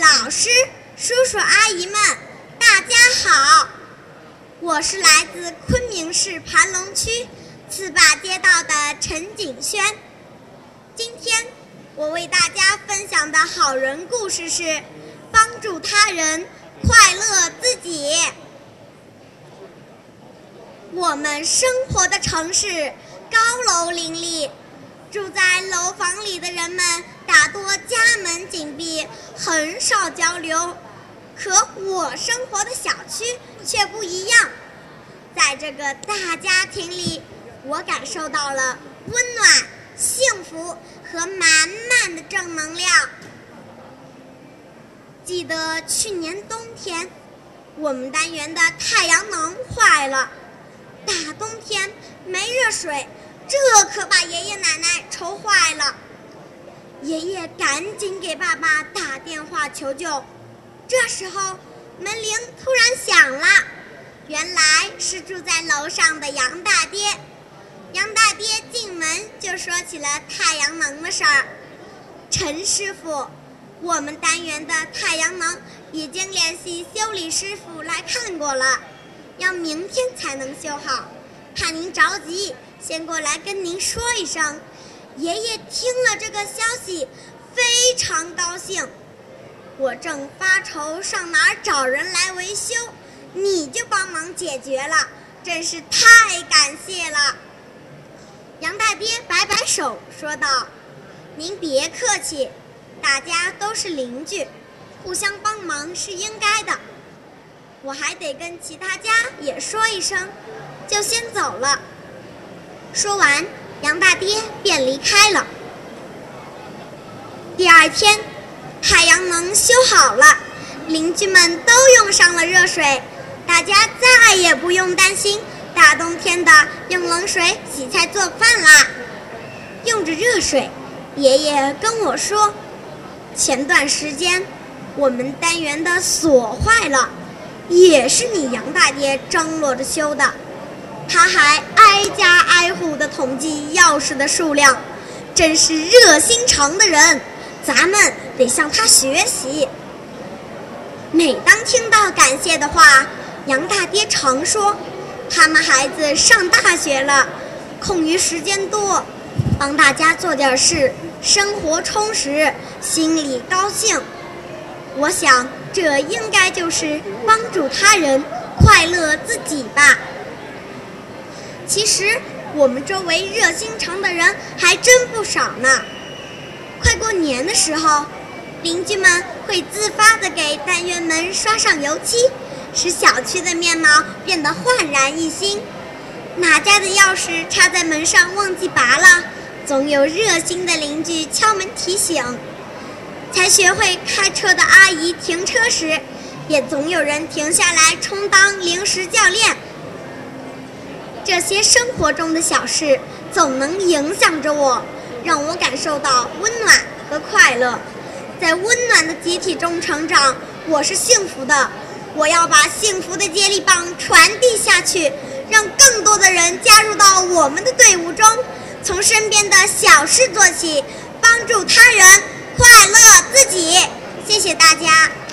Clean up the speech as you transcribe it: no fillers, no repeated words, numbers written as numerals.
老师、叔叔阿姨们，大家好！我是来自昆明市盘龙区次坝街道的陈景轩。今天我为大家分享的好人故事是帮助他人，快乐自己。我们生活的城市高楼林立，住在楼房里的人们大多家门紧闭，很少交流。可我生活的小区却不一样，在这个大家庭里，我感受到了温暖、幸福和满满的正能量。记得去年冬天，我们单元的太阳能坏了，大冬天没热水，这可把爷爷奶奶愁坏了。爷爷赶紧给爸爸打电话求救，这时候门铃突然响了，原来是住在楼上的杨大爹。杨大爹进门就说起了太阳能的事儿。陈师傅，我们单元的太阳能已经联系修理师傅来看过了，要明天才能修好，怕您着急，先过来跟您说一声。爷爷听了这个消息非常高兴，我正发愁上哪儿找人来维修，你就帮忙解决了，真是太感谢了。杨大爹摆摆手说道：您别客气，大家都是邻居，互相帮忙是应该的。我还得跟其他家也说一声，就先走了。说完，杨大爹便离开了。第二天，太阳能修好了，邻居们都用上了热水，大家再也不用担心大冬天的用冷水洗菜做饭啦。用着热水，爷爷跟我说，前段时间我们单元的锁坏了，也是你杨大爹张罗着修的。他还挨家挨户地统计钥匙的数量，真是热心肠的人，咱们得向他学习。每当听到感谢的话，杨大爹常说，他们孩子上大学了，空余时间多，帮大家做点事，生活充实，心里高兴。我想这应该就是帮助他人，快乐自己吧。其实我们周围热心肠的人还真不少呢。快过年的时候，邻居们会自发地给单元门刷上油漆，使小区的面貌变得焕然一新。哪家的钥匙插在门上忘记拔了，总有热心的邻居敲门提醒。才学会开车的阿姨停车时，也总有人停下来充当临时教练。这些生活中的小事总能影响着我，让我感受到温暖和快乐。在温暖的集体中成长，我是幸福的。我要把幸福的接力棒传递下去，让更多的人加入到我们的队伍中，从身边的小事做起，帮助他人，快乐自己。谢谢大家。